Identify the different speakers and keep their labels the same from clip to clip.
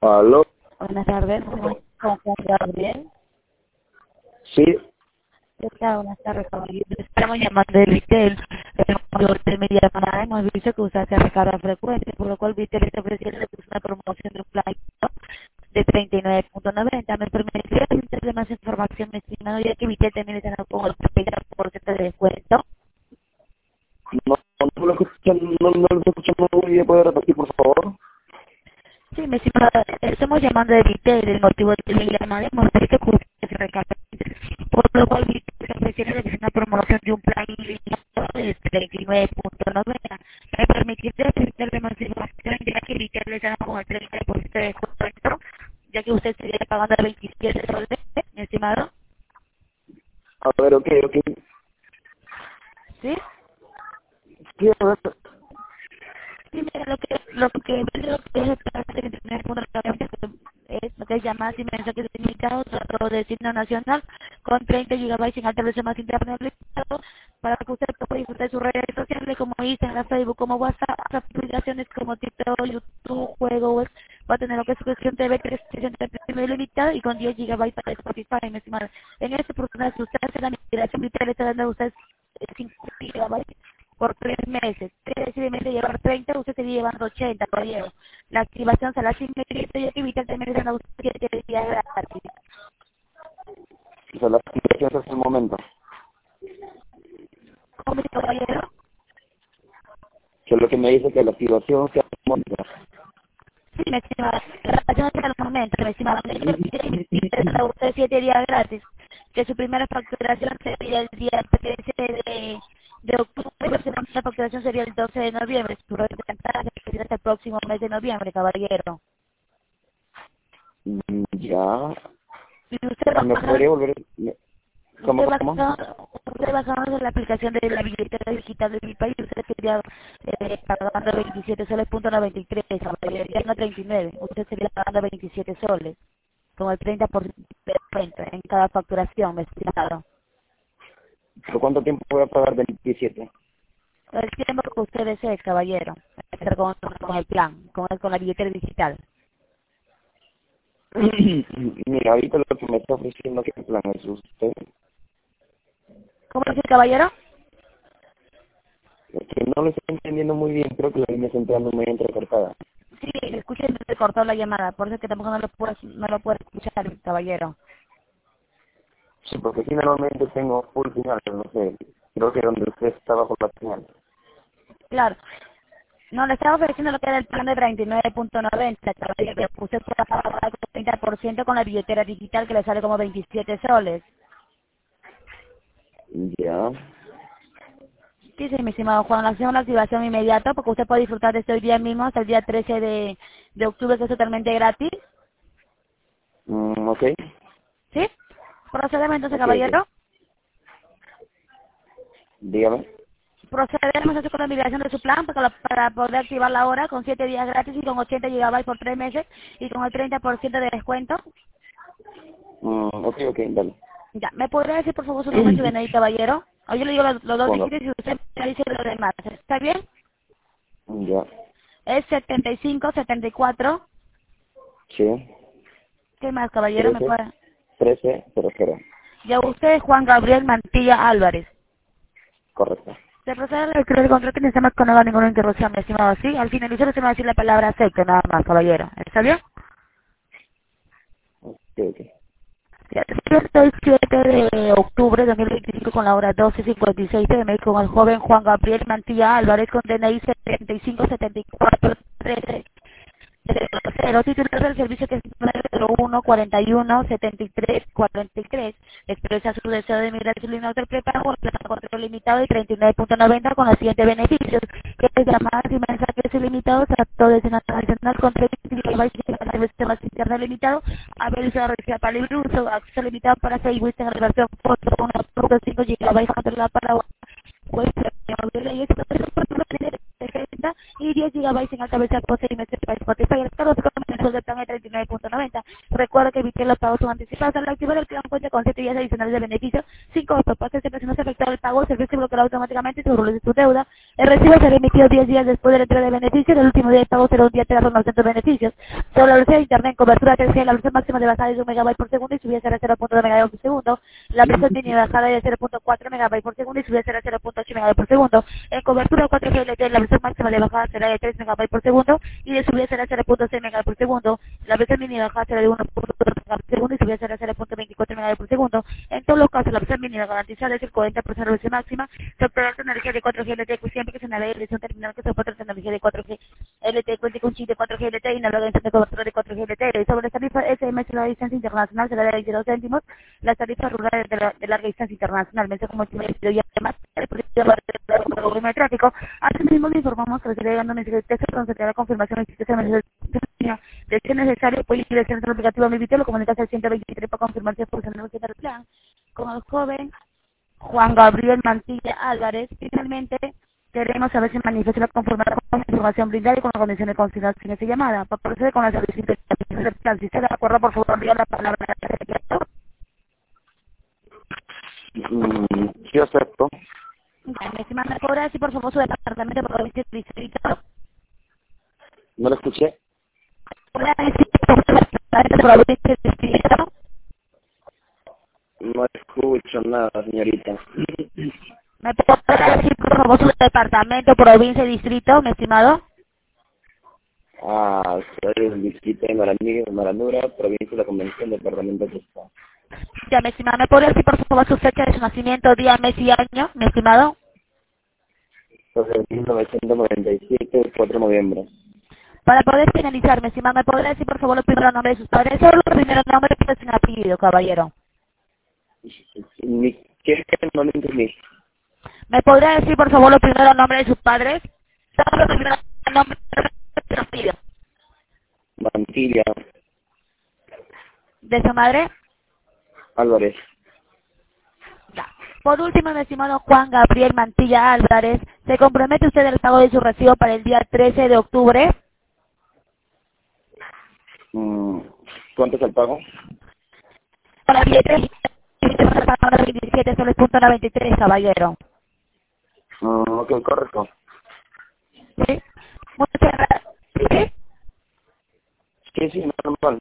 Speaker 1: Aló,
Speaker 2: Buenas tardes, con Juan Gabriel.
Speaker 1: sí,
Speaker 2: ¿Qué tal? Buenas tardes, caballero. Estamos llamando de Vitel. El media llamada hemos visto que usted se recarga frecuente, por lo cual Vitel está ofreciendo una promoción de un plan de 39.90. Me permitiría darle más información, mi estimado, ya que Vitel también está con el 30% de descuento.
Speaker 1: no lo escucho, no lo escucho muy bien, ¿puede repetir, por favor?
Speaker 2: Sí, mi estimado, estamos llamando de Vitel. El motivo de mi llamada hemos visto que usted se recarga, por lo cual Vitel está ofreciendo una promoción de un plan ilimitado de 39.90. Me permitiría darle más información, ya que Vitel le está con el 30% de descuento, ya que usted estaría pagando 27 soles, mi estimado.
Speaker 1: A ver, ok.
Speaker 2: ¿Sí?
Speaker 1: Sí, a ver,
Speaker 2: Sí, mira, lo que es el plan de 39.90 es lo que es llamadas y mensajes ilimitados a todo destino nacional con 30 GB sin alta velocidad más internet limitado para que usted pueda disfrutar de sus redes sociales como Instagram, Facebook, como WhatsApp, aplicaciones como TikTok, YouTube, juegos, va a tener lo que es suscripción TV 360 ilimitado y con 10 GB para Spotify, mi estimado. En esta oportunidad, si usted hace la migración vital, le está dando a usted 5 GB por 3 meses. 3 meses llevar 30, usted estaría llevando 80, caballero. La activación será sin mérito y evita también de usted 7 días gratis.
Speaker 1: o sea, la explicación hasta el momento.
Speaker 2: ¿Cómo dice, caballero?
Speaker 1: Que lo que me dice que la activación sea al momento.
Speaker 2: Sí, me estimaba. La relación hasta el momento, me estimaba. A usted 7 días gratis. Que su primera facturación sería el día 13 de octubre, pero su segunda facturación sería el 12 de noviembre. Su representante sería hasta el próximo mes de noviembre, caballero.
Speaker 1: Ya,
Speaker 2: Y usted
Speaker 1: ¿me
Speaker 2: va
Speaker 1: podría volver? ¿Cómo?
Speaker 2: usted basado en la aplicación de la billetera digital de mi país, usted sería pagando 27 soles punto 93, ya no 39, usted sería pagando 27 soles, con el 30% de descuento en cada facturación, mi estimado.
Speaker 1: ¿Por cuánto tiempo voy a pagar 27?
Speaker 2: El tiempo que usted desee, caballero, con el plan, con la billetera digital.
Speaker 1: Mira, ahorita lo que me está ofreciendo, ¿qué plan es usted?
Speaker 2: ¿Cómo dice, caballero?
Speaker 1: Es que no lo estoy entendiendo muy bien, creo que la línea está entrando muy entrecortada.
Speaker 2: Sí, escuché, se cortó la llamada, por eso es que tampoco no lo puedo escuchar, caballero.
Speaker 1: Sí, porque sí, normalmente tengo full señal, pero no sé, creo que donde usted está bajo la señal.
Speaker 2: Claro. No, le estaba ofreciendo lo que era el plan de 39.90, caballero, que usted puede pagar con 30% con la billetera digital que le sale como 27 soles.
Speaker 1: Ya.
Speaker 2: Sí, sí, mi estimado Juan, hacemos la activación inmediata porque usted puede disfrutar de este hoy día mismo hasta el día 13 de octubre, que es totalmente gratis.
Speaker 1: Ok,
Speaker 2: ¿Sí? Procedemos entonces,
Speaker 1: ok.
Speaker 2: caballero.
Speaker 1: Dígame.
Speaker 2: Procedemos entonces con la migración de su plan para poder activarla ahora con 7 días gratis y con 80 GB por 3 meses y con el 30% de descuento.
Speaker 1: Ok, dale.
Speaker 2: Ya, ¿me podría decir por favor su nombre y su DNI, caballero? O yo le digo los dos
Speaker 1: Bueno,
Speaker 2: dígitos y usted me dice lo demás. ¿Está bien?
Speaker 1: ya.
Speaker 2: Es 75, 74.
Speaker 1: Sí.
Speaker 2: ¿Qué más, caballero? ¿Me
Speaker 1: 13,
Speaker 2: puede?
Speaker 1: 13, 00.
Speaker 2: Ya usted es Juan Gabriel Mantilla Álvarez.
Speaker 1: Correcto.
Speaker 2: Se procede a la lectura del contrato y no se me con ninguna interrupción, mi estimado. Sí, al finalizar usted me va a decir la palabra acepto, nada más, caballero. ¿Está bien?
Speaker 1: Ok.
Speaker 2: Ya, el 7 de octubre de 2025 con la hora 12:56 de con el joven Juan Gabriel Mantilla Álvarez con DNI 757413. Pero titular del servicio que es 901-41-73-43 expresa su deseo de emigrar su línea de prepago al plan control limitado y 39.90 con los siguientes beneficios, que es llamadas y mensajes ilimitados a todo destino nacional con 30 GB de servicio más internet limitado, habilidad registrada para libre uso, acceso limitado para Facebook, en relación foto, 1.5 GB controlada para pues y 10 GB en alta velocidad por 6 meses para Spotify. El cargo de plan de 39.90. Recuerda que evite los pagos anticipados. Al activar el plan cuenta con 7 días adicionales de beneficio, 5 propuestas de no se afectado el pago, el servicio bloqueado automáticamente y se de tu deuda. El recibo será emitido 10 días después de la entrega de beneficios. El último día de pago será un día de la renovación de beneficios. Sobre la velocidad de internet en cobertura 3G, la velocidad máxima de bajada es de 1 megabyte por segundo y subida será 0.2 megabytes por segundo. La velocidad mínima de bajada es de 0.4 megabytes por segundo y subida será 0.8 megabytes por segundo. En cobertura 4G LTE, la velocidad máxima de bajada será de 3 megabytes por segundo y de subida será 0.6 megabytes por segundo. La velocidad mínima de bajada será de 1.2 megabytes por segundo y subida será 0.24 megabytes por segundo. En todos los casos, la velocidad mínima garantizada es el 40% de la velocidad máxima. Se opera con energía de 4G LTE siempre que se navegue en dirección terminal que se soporta la energía de 4G LTE, cuente con chip de 4G LTE y navega en de cobertura de 4G LTE. Sobre la tarifa SMS de la distancia internacional será de 22 céntimos. Las tarifas rurales de larga distancia internacional, mensaje como multimedia y además el precio de tráfico. Asimismo, le informamos que le estará llegando un mensaje de texto donde se te da confirmación de existencia de ser necesario, puede ir al centro aplicativo Mi Vitelo, comunicarse al 123 para confirmar si es funcional el plan. Con el joven Juan Gabriel Mantilla Álvarez, finalmente queremos saber si manifiesta la conformidad con la información brindada y con las condiciones consideradas en esa llamada. Para proceder con la solicitud del plan, si está de acuerdo, por favor, envíe la palabra al secretario.
Speaker 1: Sí, acepto.
Speaker 2: Mi estimada, ¿me podrá decir, por favor, su departamento de provincia y distrito?
Speaker 1: No lo escuché.
Speaker 2: ¿Podrá decir, por favor, su departamento de provincia y distrito?
Speaker 1: No escucho nada, señorita.
Speaker 2: ¿Me podrá decir, por favor, su departamento, provincia y distrito, mi estimado?
Speaker 1: Soy del distrito de Maranura, provincia de la Convención, departamento de Cusco.
Speaker 2: Ya, mi estimado, ¿me podría decir, por favor, su fecha de su nacimiento, día, mes y año, mi estimado?
Speaker 1: Entonces, 1997, el 4 de noviembre.
Speaker 2: Para poder finalizar, mi estimado, ¿me podría decir, por favor, los primeros nombres de sus padres? Solo los primeros nombres, pero sin apellido, caballero.
Speaker 1: ¿Qué no lo entendí?
Speaker 2: ¿Me podría decir, por favor, los primeros nombres de sus padres? Solo los primeros nombres, pero sin apellido.
Speaker 1: Mantilla
Speaker 2: ¿De su madre?
Speaker 1: Álvarez.
Speaker 2: Ya. Por último, mi estimado Juan Gabriel Mantilla Álvarez, ¿se compromete usted al pago de su recibo para el día 13 de octubre?
Speaker 1: ¿Cuánto es el pago?
Speaker 2: Para el día 13, 27 soles punto 93, caballero.
Speaker 1: Ok, correcto.
Speaker 2: ¿Sí? Muchas gracias. ¿Sí?
Speaker 1: Sí, normal.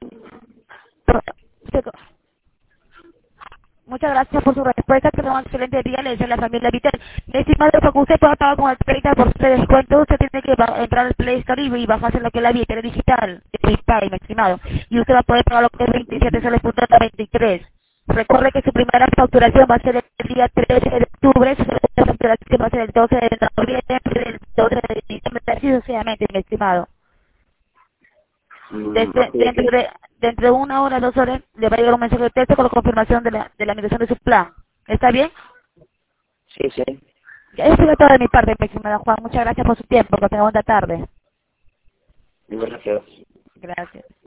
Speaker 2: Muchas gracias por su respuesta, que tenga un excelente día, le deseo a la familia Vitel. Mi estimado, para que usted pueda pagar con el 30% de descuento, usted tiene que entrar al Play Store y bajarse lo que es la billetera digital, de PayPal, mi estimado. Y usted va a poder pagar lo que es 27 soles punto 93. Recuerde que su primera facturación va a ser el día 13 de octubre, su segunda facturación va a ser el 12 de noviembre, el 12 de diciembre, así sucesivamente, mi estimado. Dentro de 1 hora, 2 horas, le va a llegar un mensaje de texto con la confirmación de la migración de su plan. ¿Está bien?
Speaker 1: Sí.
Speaker 2: Eso es todo de mi parte, mi estimada Juan. Muchas gracias por su tiempo. Que tenga buena tarde.
Speaker 1: Gracias.
Speaker 2: Gracias.